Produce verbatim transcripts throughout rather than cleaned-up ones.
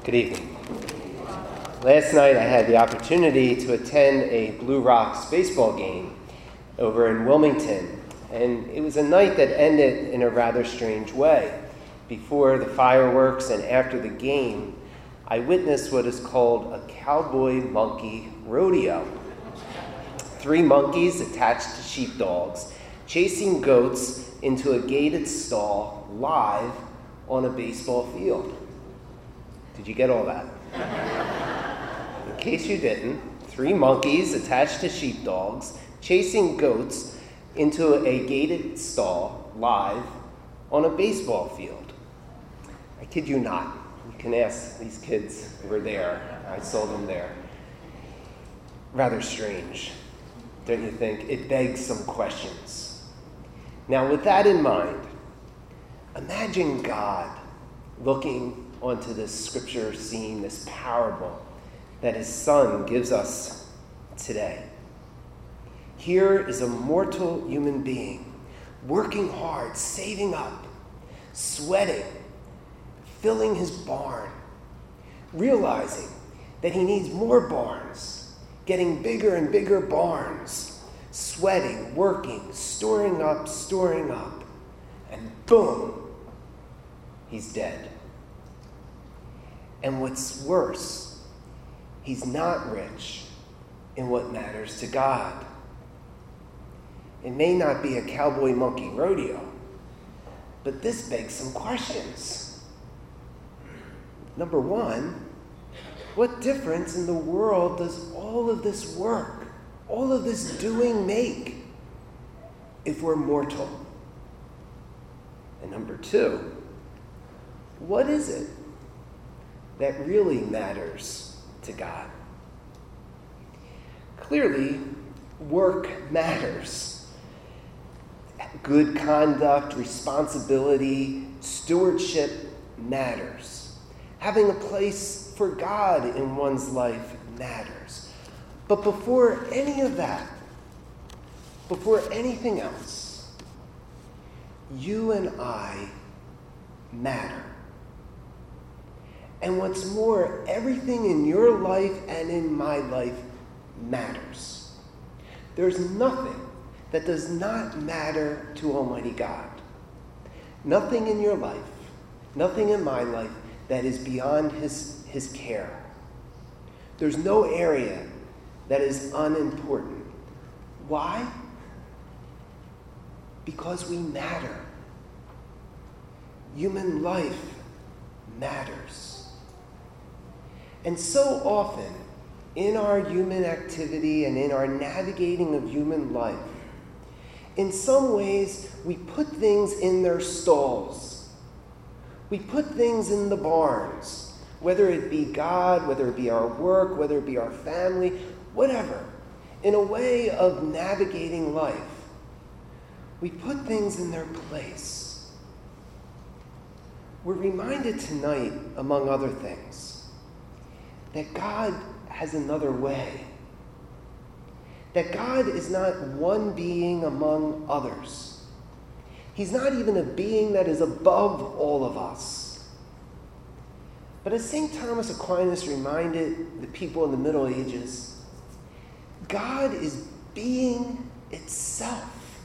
Good evening. Last night I had the opportunity to attend a Blue Rocks baseball game over in Wilmington, and it was a night that ended in a rather strange way. Before the fireworks and after the game, I witnessed what is called a cowboy monkey rodeo. Three monkeys attached to sheepdogs chasing goats into a gated stall live on a baseball field. Did you get all that? In case you didn't, three monkeys attached to sheepdogs chasing goats into a gated stall live on a baseball field. I kid you not. You can ask these kids who were there. I saw them there. Rather strange, don't you think? It begs some questions. Now, with that in mind, imagine God looking onto this scripture scene, this parable that his son gives us today. Here is a mortal human being working hard, saving up, sweating, filling his barn, realizing that he needs more barns, getting bigger and bigger barns, sweating, working, storing up, storing up, and boom, he's dead. And what's worse, he's not rich in what matters to God. It may not be a cowboy monkey rodeo, but this begs some questions. Number one, what difference in the world does all of this work, all of this doing make if we're mortal? And number two, what is it that really matters to God? Clearly, work matters. Good conduct, responsibility, stewardship matters. Having a place for God in one's life matters. But before any of that, before anything else, you and I matter. And what's more, everything in your life and in my life matters. There's nothing that does not matter to Almighty God. Nothing in your life, nothing in my life that is beyond his, his care. There's no area that is unimportant. Why? Because we matter. Human life matters. And so often, in our human activity and in our navigating of human life, in some ways, we put things in their stalls. We put things in the barns, whether it be God, whether it be our work, whether it be our family, whatever, in a way of navigating life. We put things in their place. We're reminded tonight, among other things, that God has another way. That God is not one being among others. He's not even a being that is above all of us. But as Saint Thomas Aquinas reminded the people in the Middle Ages, God is being itself.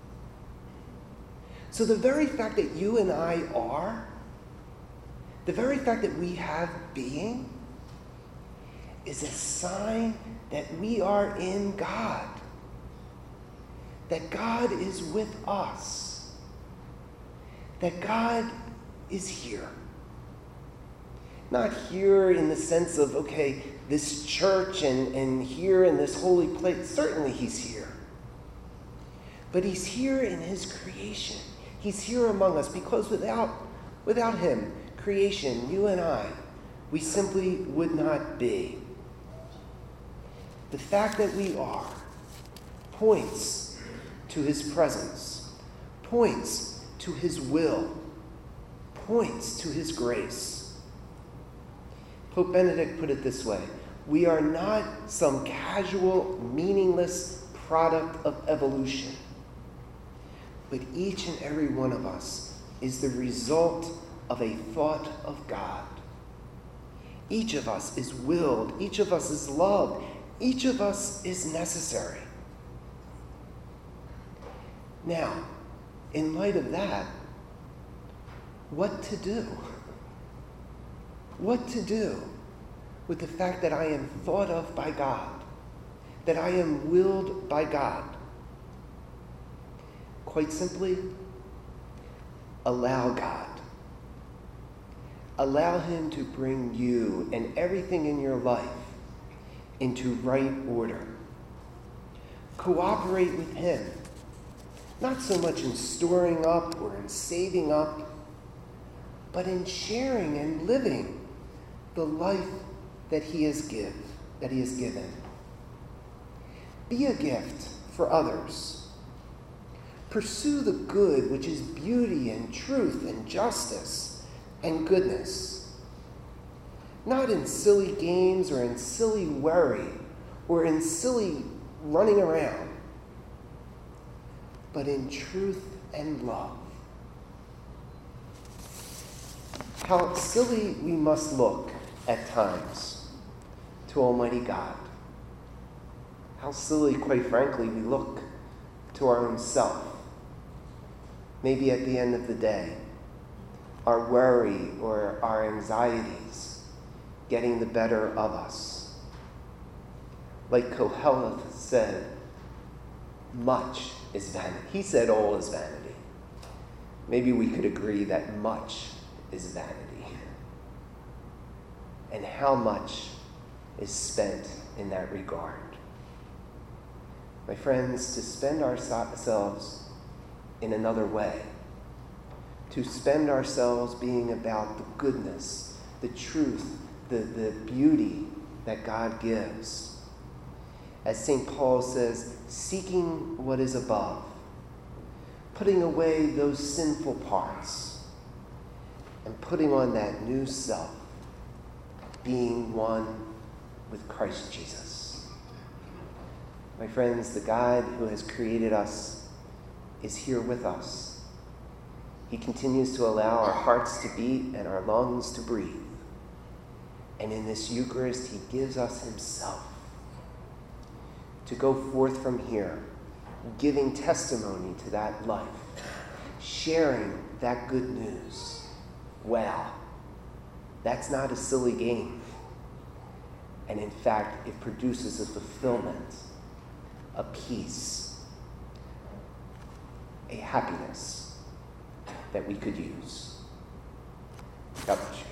So the very fact that you and I are, the very fact that we have being, is a sign that we are in God, that God is with us, that God is here. Not here in the sense of, okay, this church and, and here in this holy place. Certainly he's here. But he's here in his creation. He's here among us because without, without him, creation, you and I, we simply would not be. The fact that we are points to his presence, points to his will, points to his grace. Pope Benedict put it this way: we are not some casual, meaningless product of evolution, but each and every one of us is the result of a thought of God. Each of us is willed. Each of us is loved. Each of us is necessary. Now, in light of that, what to do? What to do with the fact that I am thought of by God, that I am willed by God? Quite simply, allow God. Allow him to bring you and everything in your life into right order. Cooperate with him, not so much in storing up or in saving up, but in sharing and living the life that he has give, that he has given. Be a gift for others. Pursue the good, which is beauty and truth and justice and goodness. Not in silly games or in silly worry or in silly running around, but in truth and love. How silly we must look at times to Almighty God. How silly, quite frankly, we look to our own self. Maybe at the end of the day, our worry or our anxieties getting the better of us. Like Koheleth said, much is vanity. He said all is vanity. Maybe we could agree that much is vanity. And how much is spent in that regard? My friends, to spend ourselves in another way, to spend ourselves being about the goodness, the truth, the, the beauty that God gives. As Saint Paul says, seeking what is above, putting away those sinful parts, and putting on that new self, being one with Christ Jesus. My friends, the God who has created us is here with us. He continues to allow our hearts to beat and our lungs to breathe. And in this Eucharist, he gives us himself to go forth from here, giving testimony to that life, sharing that good news. Wow, that's not a silly game. And in fact, it produces a fulfillment, a peace, a happiness that we could use. God bless you.